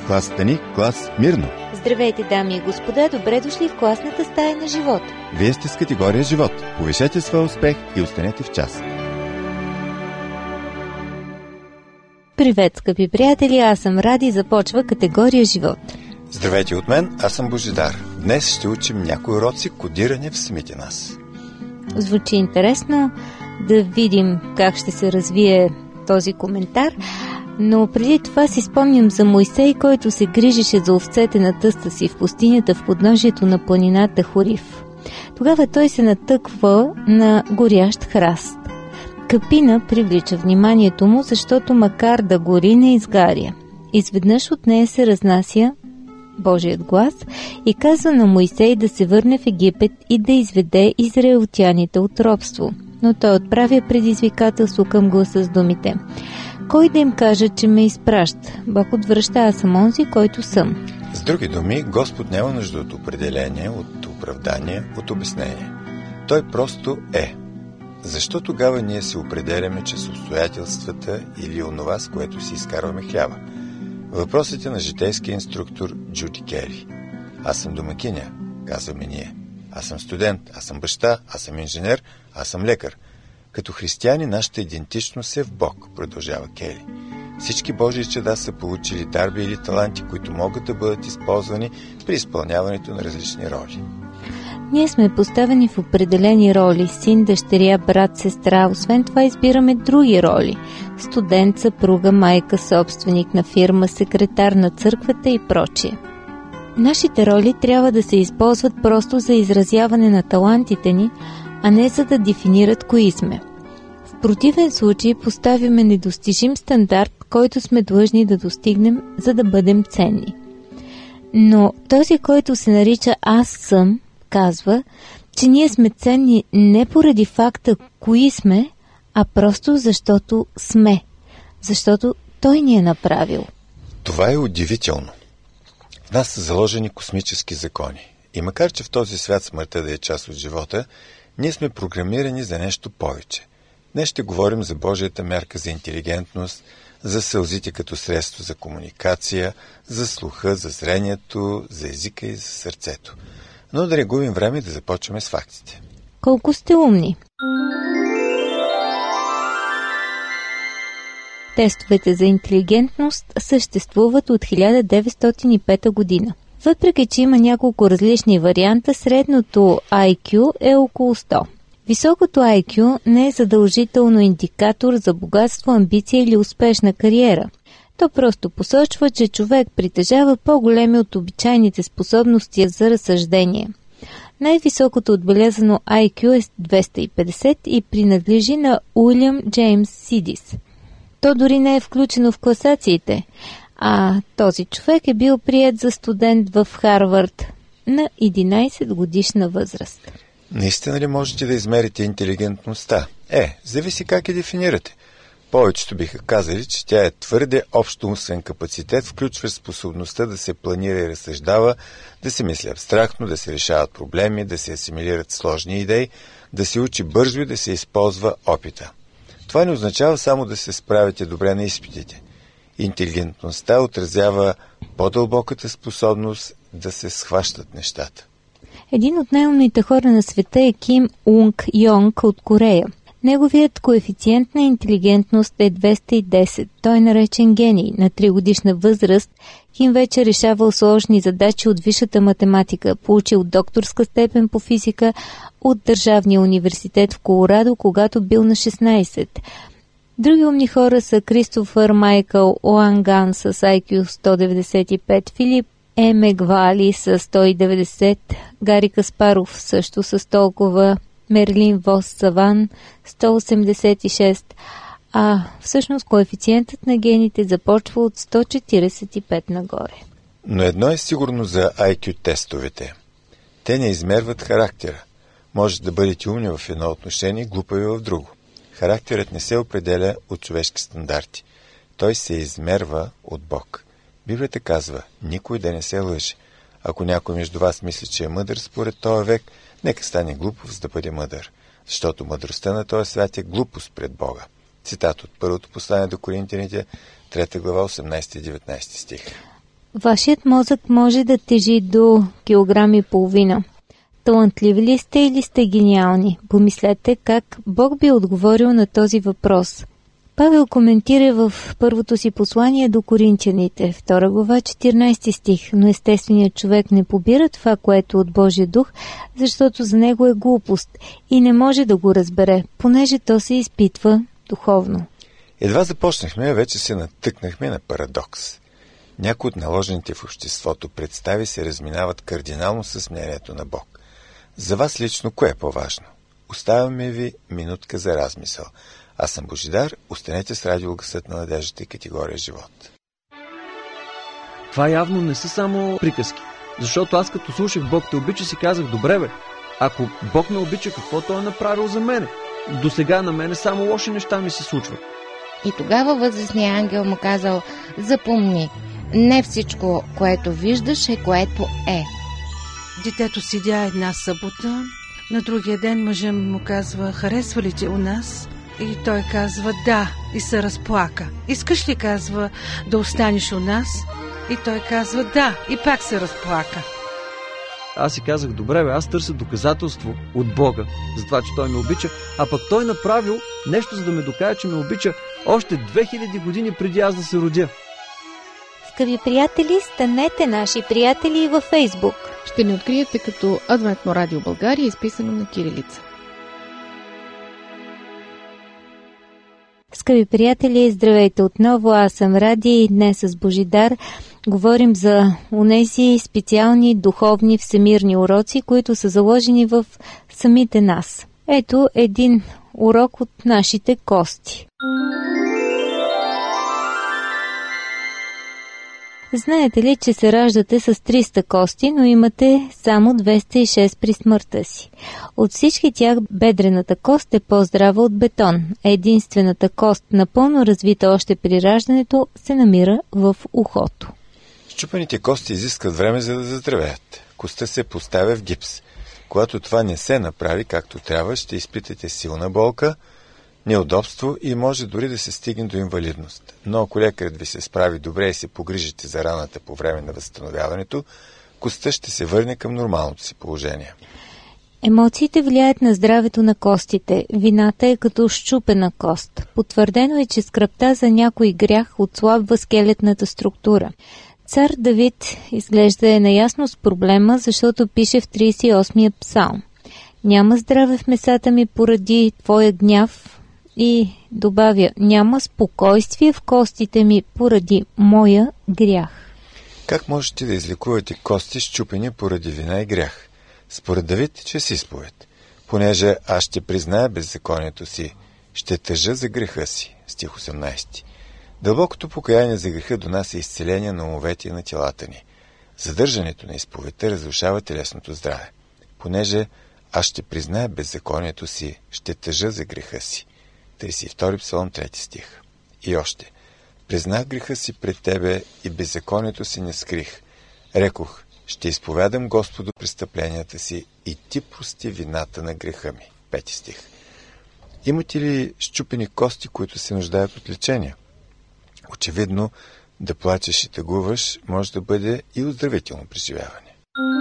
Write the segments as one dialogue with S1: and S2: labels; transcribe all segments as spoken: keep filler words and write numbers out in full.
S1: класата ни клас Мирно.
S2: Здравейте, дами и господа, добре дошли в класната стая на живот.
S1: Вие сте с категория живот. Повишете своя успех и останете в час.
S2: Привет, скъпи приятели, аз съм Ради, започва категория живот.
S3: Здравейте от мен, аз съм Божидар. Днес ще учим някои уроци, кодирани в самите нас.
S2: Звучи интересно, да видим как ще се развие този коментар. Но преди това си спомням за Мойсей, който се грижеше за овцете на тъста си в пустинята в подножието на планината Хорив. Тогава той се натъква на горящ храст. Капина привлича вниманието му, защото макар да гори, не изгаря. Изведнъж от нея се разнася Божият глас и казва на Мойсей да се върне в Египет и да изведе израелтяните от робство. Но той отправя предизвикателство към гласа с думите: кой да им каже, че ме изпраща? Бог отвръща, аз съм онзи, който съм.
S3: С други думи, Господ няма нужда от определение, от оправдание, от обяснение. Той просто е. Защо тогава ние се определяме чрез обстоятелствата или онова, с което си изкарваме хляба? Въпросът е на житейския инструктор Джуди Кери. Аз съм домакиня, казваме ние. Аз съм студент, аз съм баща, аз съм инженер, аз съм лекар. Като християни нашата идентичност е в Бог, продължава Кели. Всички Божии чада са получили дарби или таланти, които могат да бъдат използвани при изпълняването на различни роли.
S2: Ние сме поставени в определени роли – син, дъщеря, брат, сестра. Освен това избираме други роли – студент, съпруга, майка, собственик на фирма, секретар на църквата и прочие. Нашите роли трябва да се използват просто за изразяване на талантите ни, а не за да дефинират кои сме. В противен случай поставяме недостижим стандарт, който сме длъжни да достигнем, за да бъдем ценни. Но този, който се нарича «Аз съм», казва, че ние сме ценни не поради факта кои сме, а просто защото сме. Защото той ни е направил.
S3: Това е удивително. В нас са заложени космически закони. И макар че в този свят смъртта да е част от живота, ние сме програмирани за нещо повече. Днес ще говорим за Божията мярка за интелигентност, за сълзите като средство за комуникация, за слуха, за зрението, за езика и за сърцето. Но да не губим време да започваме с фактите.
S2: Колко сте умни! Тестовете за интелигентност съществуват от хиляда деветстотин и пета година. Въпреки че има няколко различни варианта, средното ай кю е около сто. Високото ай кю не е задължително индикатор за богатство, амбиция или успешна кариера. То просто посочва, че човек притежава по-големи от обичайните способности за разсъждение. Най-високото отбелязано ай кю е двеста и петдесет и принадлежи на Уилям Джеймс Сидис. То дори не е включено в класациите, а този човек е бил приет за студент в Харвард на единайсет годишна възраст.
S3: Наистина ли можете да измерите интелигентността? Е, зависи как я дефинирате. Повечето биха казали, че тя е твърде общоумствен капацитет, включва способността да се планира и разсъждава, да се мисли абстрактно, да се решават проблеми, да се асимилират сложни идеи, да се учи бързо и да се използва опита. Това не означава само да се справите добре на изпитите. Интелигентността отразява по-дълбоката способност да се схващат нещата.
S2: Един от най-умните хора на света е Ким Унг Йонг от Корея. Неговият коефициент на интелигентност е двеста и десет. Той е наречен гений. На тригодишна възраст Ким вече решавал сложни задачи от висшата математика. Получил докторска степен по физика от Държавния университет в Колорадо, когато бил на шестнайсет. Други умни хора са Кристофър Майкъл Оанган с ай кю сто деветдесет и пет, Филип Емегвали с сто и деветдесет, Гари Каспаров също с толкова, Мерлин Вос Саван сто осемдесет и шест, а всъщност коефициентът на гените започва от сто четирийсет и пет нагоре.
S3: Но едно е сигурно за ай кю тестовете. Те не измерват характера. Може да бъдете умни в едно отношение, глупави в друго. Характерът не се определя от човешки стандарти. Той се измерва от Бог. Библията казва, никой да не се лъже. Ако някой между вас мисли, че е мъдър според този век, нека стане глупов, за да бъде мъдър. Защото мъдростта на този свят е глупост пред Бога. Цитат от първото послание до Коринтяните, трета глава, осемнайсети и деветнайсети стих.
S2: Вашият мозък може да тежи до килограм и половина. Талантливи ли сте или сте гениални? Помислете как Бог би отговорил на този въпрос. Павел коментира в първото си послание до Коринтяните, втора глава, четиринайсети стих, но естественият човек не побира това, което е от Божия дух, защото за него е глупост и не може да го разбере, понеже то се изпитва духовно.
S3: Едва започнахме, вече се натъкнахме на парадокс. Някои от наложените в обществото представи се разминават кардинално с мнението на Бог. За вас лично кое е по-важно? Оставяме ви минутка за размисъл. Аз съм Божидар, останете с радио Гласът на надеждата и категория живот.
S4: Това явно не са само приказки. Защото аз като слушах Бог те обича, си казах, добре бе, ако Бог ме обича, какво Той е направил за мене? До сега на мене само лоши неща ми се случват.
S5: И тогава възрастният ангел му казал, запомни, не всичко, което виждаш е което е.
S6: Детето седя една събота, на другия ден мъжът му казва, харесва ли те у нас? И той казва, да, и се разплака. Искаш ли, казва, да останеш у нас? И той казва, да, и пак се разплака.
S4: Аз си казах, добре бе, аз търся доказателство от Бога, за това, че Той ме обича, а пък Той направил нещо, за да ме докаже, че ме обича още две хиляди години преди аз да се родя.
S2: Скъпи приятели, станете наши приятели и във Фейсбук.
S7: Ще ни откриете като Адвентно радио България, изписано на кирилица.
S2: Скъпи приятели, здравейте отново, аз съм Ради и днес с Божидар говорим за онези специални духовни всемирни уроци, които са заложени в самите нас. Ето един урок от нашите кости. Знаете ли, че се раждате с триста кости, но имате само двеста и шест при смъртта си? От всички тях бедрената кост е по-здрава от бетон. Единствената кост, напълно развита още при раждането, се намира в ухото.
S3: Счупените кости изискват време, за да заздравеят. Костта се поставя в гипс. Когато това не се направи както трябва, ще изпитате силна болка, неудобство и може дори да се стигне до инвалидност. Но ако лекарът ви се справи добре и се погрижите за раната по време на възстановяването, костта ще се върне към нормалното си положение.
S2: Емоциите влияят на здравето на костите. Вината е като счупена кост. Потвърдено е, че скръбта за някой грях отслабва скелетната структура. Цар Давид изглежда е наясно с проблема, защото пише в тридесет и осмия псалм: няма здраве в месата ми поради твоя гняв, и добавя, няма спокойствие в костите ми поради моя грях.
S3: Как можете да излекувате кости счупени поради вина и грях? Според Давид, чрез изповед. Понеже аз ще призная беззаконието си, ще тъжа за греха си. Стих осемнайсети. Дълбокото покаяние за греха донася изцеление на умовете и на телата ни. Задържането на изповедта разрушава телесното здраве. Понеже аз ще призная беззаконието си, ще тъжа за греха си. тридесет и втори псалом, трети стих. И още. Признах греха си пред тебе и беззаконието си не скрих. Рекох, ще изповядам Господу престъпленията си и ти прости вината на греха ми. Пети стих. Имате ли счупени кости, които се нуждаят от лечение? Очевидно, да плачеш и тъгуваш може да бъде и оздравително преживяване.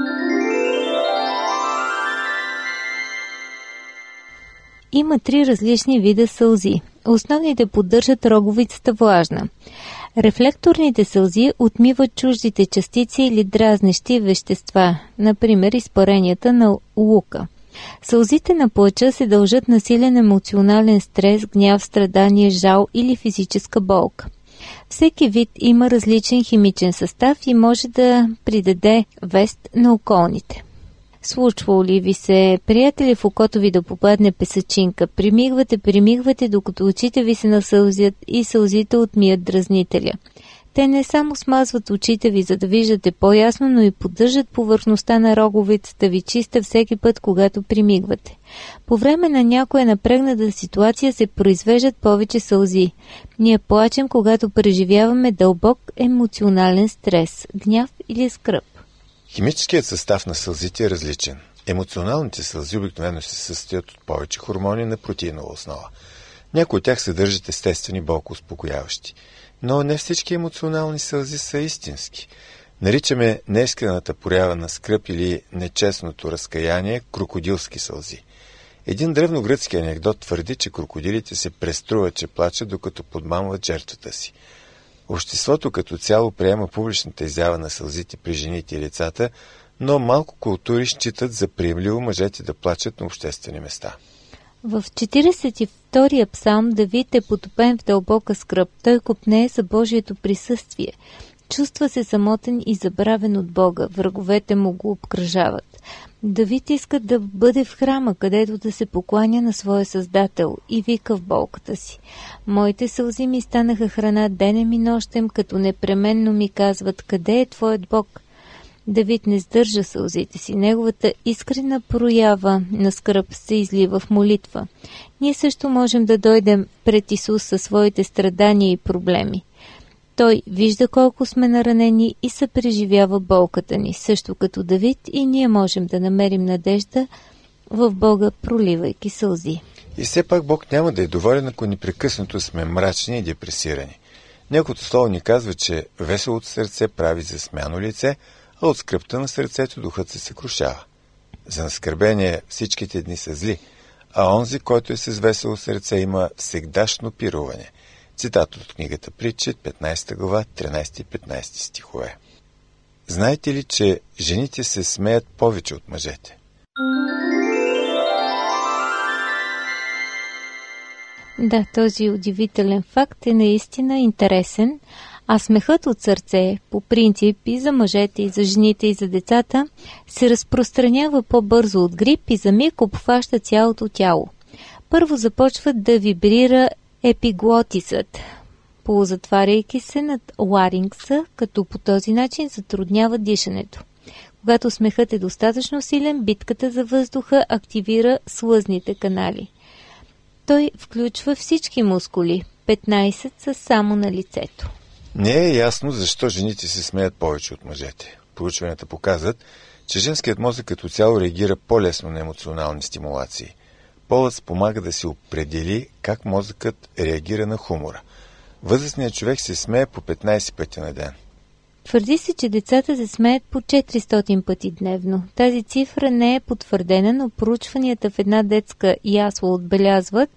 S2: Има три различни вида сълзи. Основните поддържат роговицата влажна. Рефлекторните сълзи отмиват чуждите частици или дразнещи вещества, например изпаренията на лука. Сълзите на плача се дължат на силен емоционален стрес, гняв, страдание, жал или физическа болка. Всеки вид има различен химичен състав и може да придаде вест на околните. Случвало ли ви се, приятели, в окото ви да попадне песачинка? Примигвате, примигвате, докато очите ви се насълзят и сълзите отмият дразнителя. Те не само смазват очите ви, за да виждате по-ясно, но и поддържат повърхността на роговицата ви чиста всеки път, когато примигвате. По време на някоя напрегната ситуация се произвеждат повече сълзи. Ние плачем, когато преживяваме дълбок емоционален стрес, гняв или скръб.
S3: Химическият състав на сълзите е различен. Емоционалните сълзи обикновено се състоят от повече хормони на протеинова основа. Някои от тях съдържат естествени болкоуспокояващи. Но не всички емоционални сълзи са истински. Наричаме неискрената проява на скръб или нечестното разкаяние крокодилски сълзи. Един древногръцки анекдот твърди, че крокодилите се преструват, че плачат, докато подмамват жертвата си. Обществото като цяло приема публичната изява на сълзите при жените и децата, но малко култури считат за приемливо мъжете да плачат на обществени места.
S2: В четиридесет и втория псалм Давид е потопен в дълбока скръб. Той копнее за Божието присъствие. Чувства се самотен и забравен от Бога. Враговете му го обкръжават. Давид иска да бъде в храма, където да се покланя на своя Създател, и вика в болката си: моите сълзи ми станаха храна денем и нощем, като непременно ми казват: къде е твоят Бог? Давид не сдържа сълзите си. Неговата искрена проява на скръб се излива в молитва. Ние също можем да дойдем пред Исус със своите страдания и проблеми. Той вижда колко сме наранени и съпреживява болката ни. Също като Давид, и ние можем да намерим надежда в Бога, проливайки сълзи.
S3: И все пак Бог няма да е доволен, ако непрекъснато сме мрачни и депресирани. Неговото слово ни казва, че веселото сърце прави засмяно лице, а от скръбта на сърцето духът се съкрушава. За наскърбение всичките дни са зли, а онзи, който е с весело сърце, има всегдашно пируване. Цитат от книгата Притчи, петнадесета глава, тринадесети и петнадесети стихове. Знаете ли, че жените се смеят повече от мъжете?
S2: Да, този удивителен факт е наистина интересен, а смехът от сърце, по принцип и за мъжете, и за жените, и за децата, се разпространява по-бързо от грип и за миг обхваща цялото тяло. Първо започва да вибрира епиглотисът, полузатваряйки се над ларингса, като по този начин затруднява дишането. Когато смехът е достатъчно силен, битката за въздуха активира слъзните канали. Той включва всички мускули, петнадесет са само на лицето.
S3: Не е ясно защо жените се смеят повече от мъжете. Проучванията показват, че женският мозък като цяло реагира по-лесно на емоционални стимулации. Полът спомага да се определи как мозъкът реагира на хумора. Възрастният човек се смее по петнадесет пъти на ден.
S2: Твърди се, че децата се смеят по четиристотин пъти дневно. Тази цифра не е потвърдена, но проучванията в една детска ясла отбелязват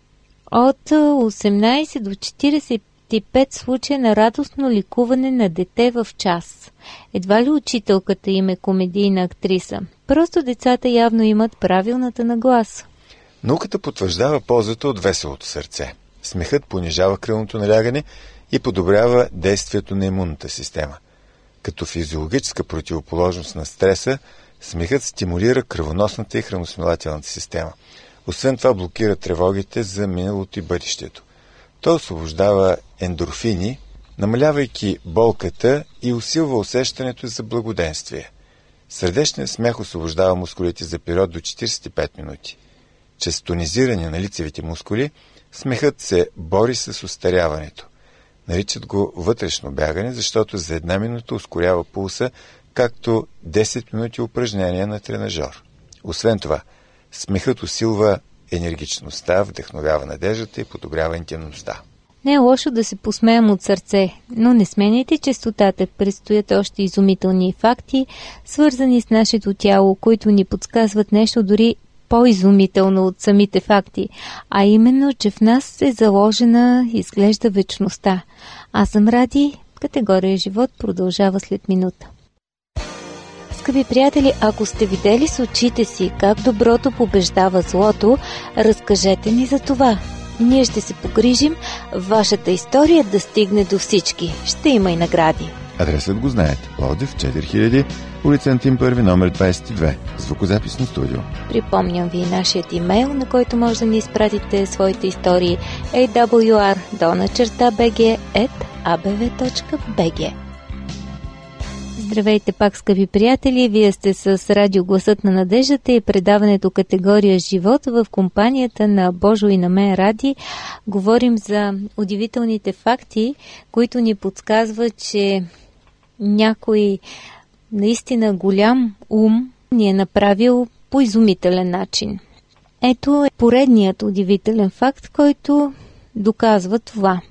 S2: от осемнадесет до четиридесет и пет случая на радостно ликуване на дете в час. Едва ли учителката им е комедийна актриса? Просто децата явно имат правилната нагласа.
S3: Науката потвърждава ползата от веселото сърце. Смехът понижава кръвното налягане и подобрява действието на имунната система. Като физиологическа противоположност на стреса, смехът стимулира кръвоносната и храносмилателната система. Освен това блокира тревогите за миналото и бъдещето. Той освобождава ендорфини, намалявайки болката и усилва усещането за благоденствие. Сърдечният смях освобождава мускулите за период до четиридесет и пет минути. Чрез тонизиране на лицевите мускули, смехът се бори с остаряването. Наричат го вътрешно бягане, защото за една минута ускорява пулса, както десет минути упражнения на тренажор. Освен това, смехът усилва енергичността, вдъхновява надеждата и подобрява интимността.
S2: Не е лошо да се посмеем от сърце, но не сменяйте честотата. Предстоят още изумителни факти, свързани с нашето тяло, които ни подсказват нещо дори по-изумително от самите факти, а именно, че в нас е заложена, изглежда вечността. Аз съм Ради, категория живот продължава след минута. Скъпи приятели, ако сте видели с очите си как доброто побеждава злото, разкажете ни за това. Ние ще се погрижим вашата история да стигне до всички. Ще има и награди.
S1: Адресът го знаете. Пловдив четири хиляди, улица Антим първи, номер двадесет и две. Звукозаписно студио.
S2: Припомням ви нашият имейл, на който може да ни изпратите своите истории ей дабъл ю ар до начерта би джи ет а бе ве точка би джи. Здравейте пак, скъпи приятели! Вие сте с радио Гласът на надеждата и предаването категория живот в компанията на Божо и на мен Ради. Говорим за удивителните факти, които ни подсказват, че някой наистина голям ум ни е направил по изумителен начин. Ето е поредният удивителен факт, който доказва това.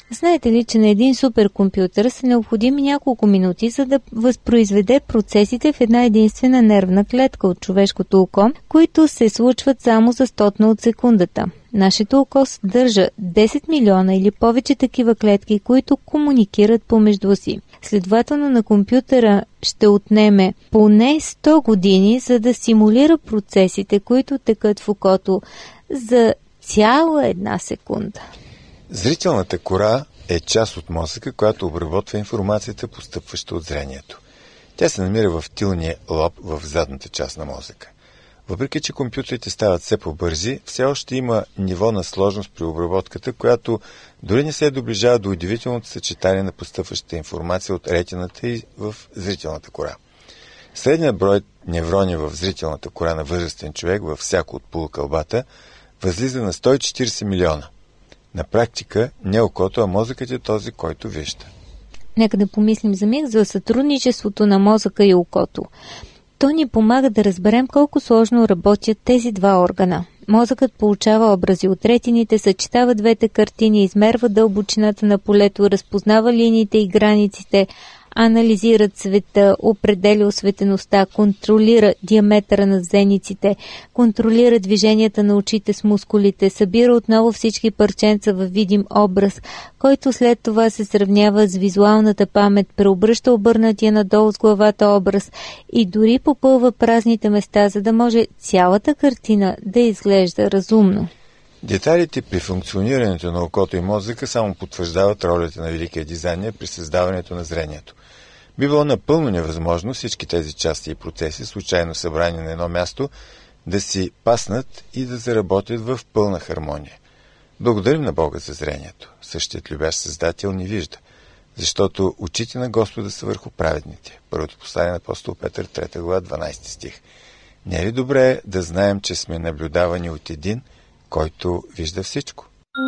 S2: Знаете ли, че на един суперкомпютър са необходими няколко минути, за да възпроизведе процесите в една единствена нервна клетка от човешкото око, които се случват само за стотна от секундата. Нашето око съдържа десет милиона или повече такива клетки, които комуникират помежду си. Следователно на компютъра ще отнеме поне сто години, за да симулира процесите, които текат в окото за цяла една секунда.
S3: Зрителната кора е част от мозъка, която обработва информацията, постъпваща от зрението. Тя се намира в тилния лоб в задната част на мозъка. Въпреки че компютрите стават все по-бързи, все още има ниво на сложност при обработката, която дори не се доближава до удивителното съчетание на постъпващата информация от ретината и в зрителната кора. Средният брой неврони в зрителната кора на възрастен човек във всяко от полукълбата възлиза на сто и четиридесет милиона. На практика не окото, а мозъкът е този, който вижда.
S2: Нека да помислим за миг за сътрудничеството на мозъка и окото. То ни помага да разберем колко сложно работят тези два органа. Мозъкът получава образи от ретините, съчетава двете картини, измерва дълбочината на полето, разпознава линиите и границите, анализира цвета, определя осветеността, контролира диаметъра на зениците, контролира движенията на очите с мускулите, събира отново всички парченца във видим образ, който след това се сравнява с визуалната памет, преобръща обърнатия надолу с главата образ и дори попълва празните места, за да може цялата картина да изглежда разумно.
S3: Детайлите при функционирането на окото и мозъка само потвърждават ролята на великия дизайнер при създаването на зрението. Би било напълно невъзможно всички тези части и процеси, случайно събрани на едно място, да си паснат и да заработят в пълна хармония. Благодарим на Бога за зрението. Същият любящ Създател ни вижда, защото очите на Господа са върху праведните. Първото послание на апостол Петър, трета глава, дванадесети стих. Не е ли добре да знаем, че сме наблюдавани от един, който вижда всичко?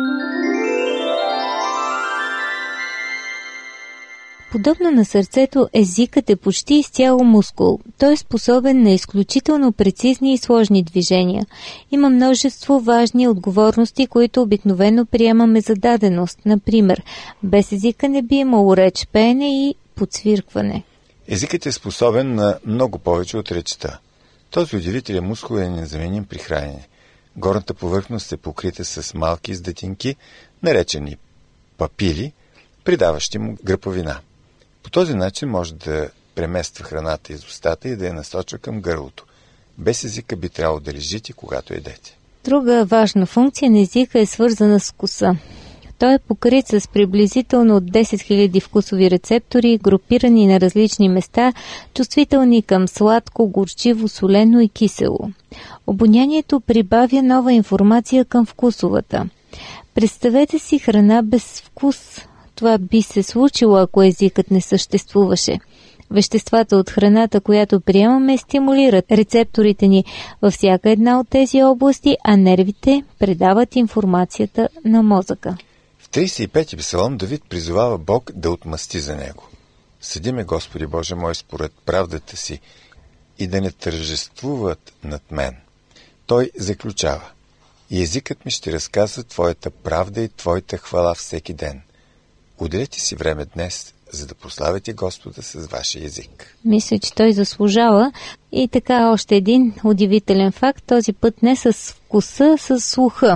S2: Подобно на сърцето, езикът е почти изцяло мускул. Той е способен на изключително прецизни и сложни движения. Има множество важни отговорности, които обикновено приемаме за даденост. Например, без езика не би имало реч, пеене и подсвиркване.
S3: Езикът е способен на много повече от речта. Този удивителен мускул е незаменим при хранене. Горната повърхност е покрита с малки издатинки, наречени папили, придаващи му гръповина. По този начин може да премества храната из устата и да я насочва към гърлото. Без езика би трябвало да лежите, когато едете.
S2: Друга важна функция на езика е свързана с вкуса. Той е покрит с приблизително от десет хиляди вкусови рецептори, групирани на различни места, чувствителни към сладко, горчиво, солено и кисело. Обонянието прибавя нова информация към вкусовата. Представете си храна без вкус. Това би се случило, ако езикът не съществуваше. Веществата от храната, която приемаме, стимулират рецепторите ни във всяка една от тези области, а нервите предават информацията на мозъка.
S3: В тридесет и пети псалом Давид призовава Бог да отмъсти за него. Съди ме, Господи Боже мой, според правдата си и да не тържествуват над мен. Той заключава: и езикът ми ще разказва Твоята правда и Твоята хвала всеки ден. Уделете си време днес, за да прославите Господа с вашия език.
S2: Мисля, че той заслужава. И така още един удивителен факт, този път не с вкуса, с слуха.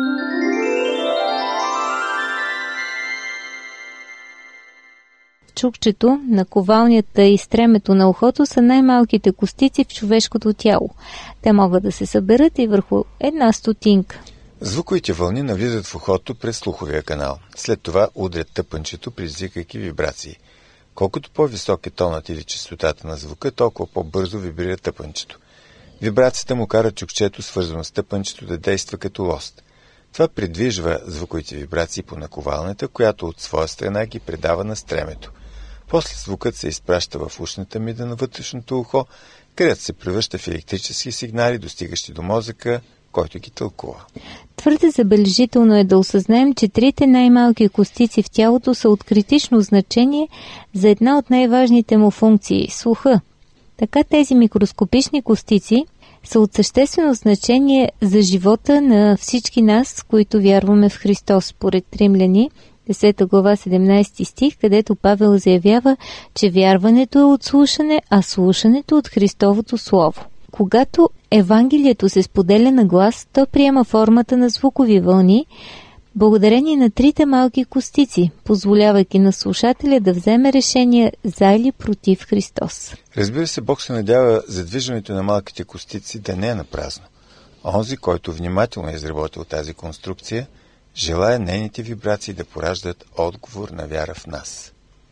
S2: Чукчето, наковалнята и стремето на ухото са най-малките костици в човешкото тяло. Те могат да се съберат и върху една стотинка.
S3: Звуковите вълни навлизат в ухото през слуховия канал. След това удрят тъпънчето, предизвикайки вибрации. Колкото по-висок е тонът или честотата на звука, толкова по-бързо вибрира тъпънчето. Вибрацията му кара чукчето, свързано с тъпънчето, да действа като лост. Това придвижва звуковите вибрации по наковалната, която от своя страна ги предава на стремето. После звукът се изпраща в ушната мида на вътрешното ухо, където се превръща в електрически сигнали, достигащи до мозъка, който ги тълкува.
S2: Твърде забележително е да осъзнаем, че трите най-малки костици в тялото са от критично значение за една от най-важните му функции – слуха. Така тези микроскопични костици са от съществено значение за живота на всички нас, които вярваме в Христос, според Римляни, десета глава, седемнайсети стих, където Павел заявява, че вярването е от слушане, а слушането от Христовото Слово. Когато Евангелието се споделя на глас, то приема формата на звукови вълни, благодарение на трите малки костици, позволявайки на слушателя да вземе решение за или против Христос.
S3: Разбира се, Бог се надява задвижването на малките костици да не е напразно. Онзи, който внимателно е изработил тази конструкция, желая нейните вибрации да пораждат отговор на вяра в нас.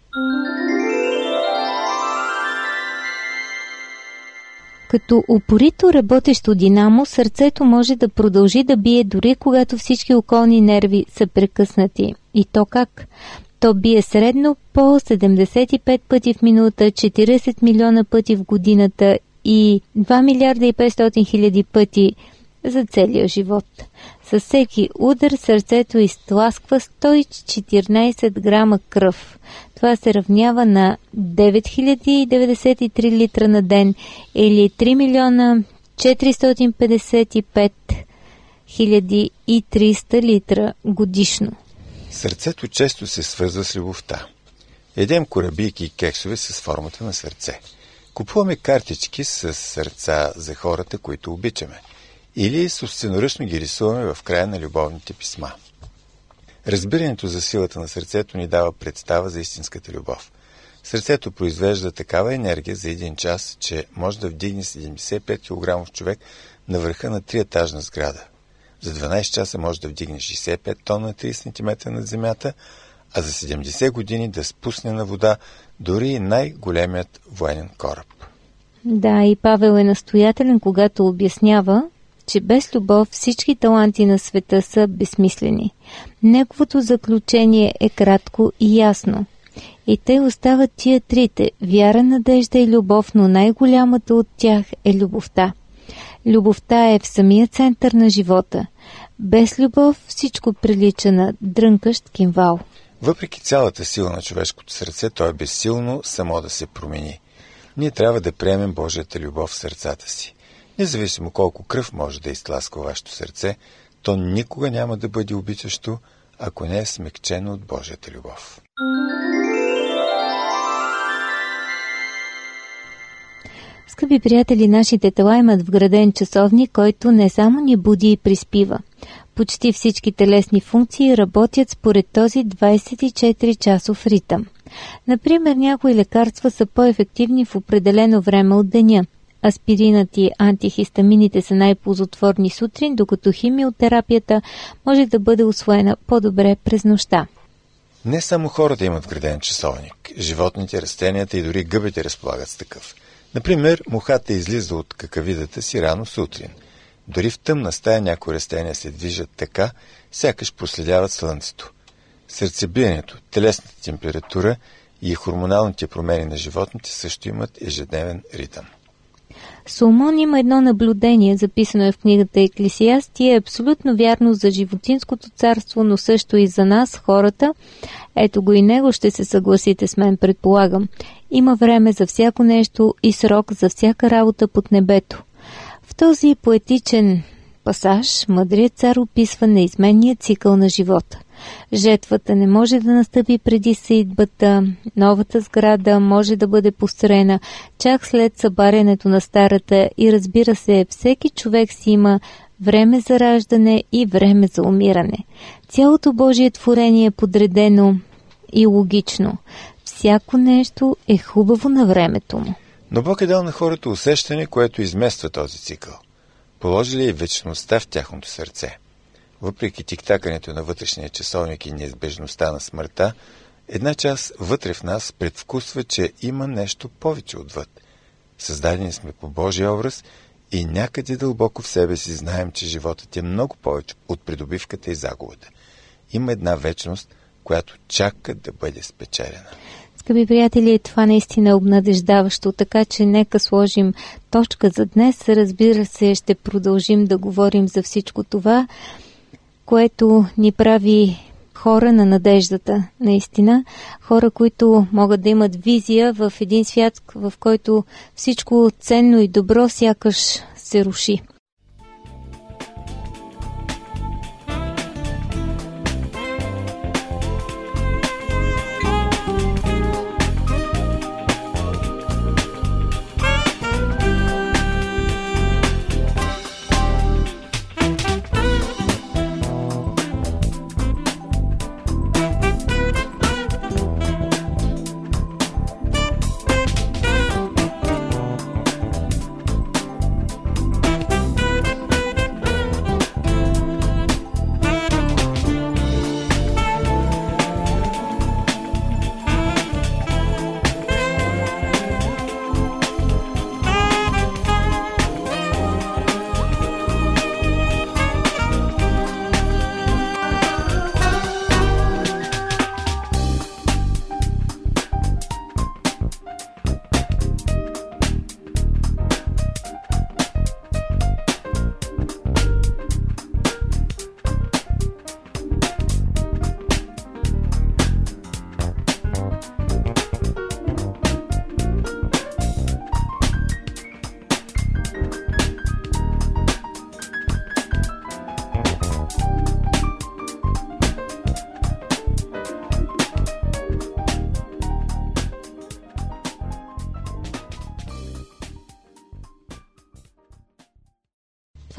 S2: Като упорито работещо динамо, сърцето може да продължи да бие дори когато всички околни нерви са прекъснати. И то как? То бие средно по седемдесет и пет пъти в минута, четирийсет милиона пъти в годината и два милиарда и петстотин хиляди пъти за целия живот. Със всеки удар сърцето изтласква сто и четиринайсет грама кръв. Това се равнява на девет хиляди деветдесет и три литра на ден или три милиона четиристотин петдесет и пет хиляди и триста литра годишно.
S3: Сърцето често се свързва с любовта. Едем корабийки и кексове с формата на сърце. Купуваме картички с сърца за хората, които обичаме. Или собственоръчно ги рисуваме в края на любовните писма. Разбирането за силата на сърцето ни дава представа за истинската любов. Сърцето произвежда такава енергия за един час, че може да вдигне седемдесет и пет килограмов човек на върха на триетажна сграда. За дванайсет часа може да вдигне шейсет и пет тона на трийсет сантиметра над земята, а за седемдесет години да спусне на вода дори и най-големият военен кораб.
S2: Да, и Павел е настоятелен, когато обяснява, че без любов всички таланти на света са безсмислени. Неговото заключение е кратко и ясно. И те остават тия трите – вяра, надежда и любов, но най-голямата от тях е любовта. Любовта е в самия център на живота. Без любов всичко прилича на дрънкащ кимвал.
S3: Въпреки цялата сила на човешкото сърце, то е безсилно само да се промени. Ние трябва да приемем Божията любов в сърцата си. Независимо колко кръв може да изтласка вашето сърце, то никога няма да бъде обичащо, ако не е смекчено от Божията любов.
S2: Скъпи приятели, нашите тела имат вграден часовник, който не само ни буди и приспива. Почти всички телесни функции работят според този двайсет и четири часов ритъм. Например, някои лекарства са по-ефективни в определено време от деня. Аспиринът и антихистамините са най-ползотворни сутрин, докато химиотерапията може да бъде усвоена по-добре през нощта.
S3: Не само хората имат вграден часовник. Животните, растенията и дори гъбите разполагат с такъв. Например, мухата излиза от какавидата си рано сутрин. Дори в тъмна стая някои растения се движат така, сякаш проследяват слънцето. Сърцебиенето, телесната температура и хормоналните промени на животните също имат ежедневен ритъм.
S2: Соломон има едно наблюдение, записано е в книгата Еклесиаст, и е абсолютно вярно за животинското царство, но също и за нас, хората. Ето го и него, ще се съгласите с мен, предполагам. Има време за всяко нещо и срок за всяка работа под небето. В този поетичен пасаж мъдрият цар описва неизменния цикъл на живота. Жетвата не може да настъпи преди сеитбата, новата сграда може да бъде построена чак след събарянето на старата и, разбира се, всеки човек си има време за раждане и време за умиране. Цялото Божие творение е подредено и логично. Всяко нещо е хубаво на времето му.
S3: Но Бог е дал на хората усещане, което измества този цикъл. Положили е вечността в тяхното сърце. Въпреки тиктакането на вътрешния часовник и неизбежността на смъртта, една част вътре в нас предвкусва, че има нещо повече отвъд. Създадени сме по Божия образ и някъде дълбоко в себе си знаем, че животът е много повече от придобивката и загубата. Има една вечност, която чака да бъде спечелена.
S2: Скъпи приятели, това наистина е обнадеждаващо, така че нека сложим точка за днес. Разбира се, ще продължим да говорим за всичко това, което ни прави хора на надеждата, наистина. Хора, които могат да имат визия в един свят, в който всичко ценно и добро сякаш се руши.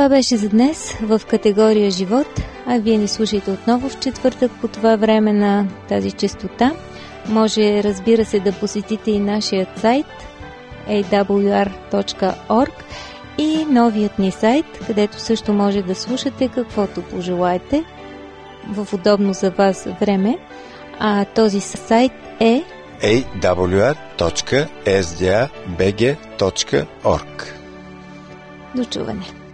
S2: Това беше за днес в категория живот, а вие ни слушайте отново в четвъртък по това време на тази честота. Може, разбира се, да посетите и нашия сайт ей дабъл ю ар точка орг и новият ни сайт, където също може да слушате каквото пожелаете в удобно за вас време. А този сайт е
S3: ей дабъл ю ар точка ес ди ей би джи точка орг.
S2: До чуване!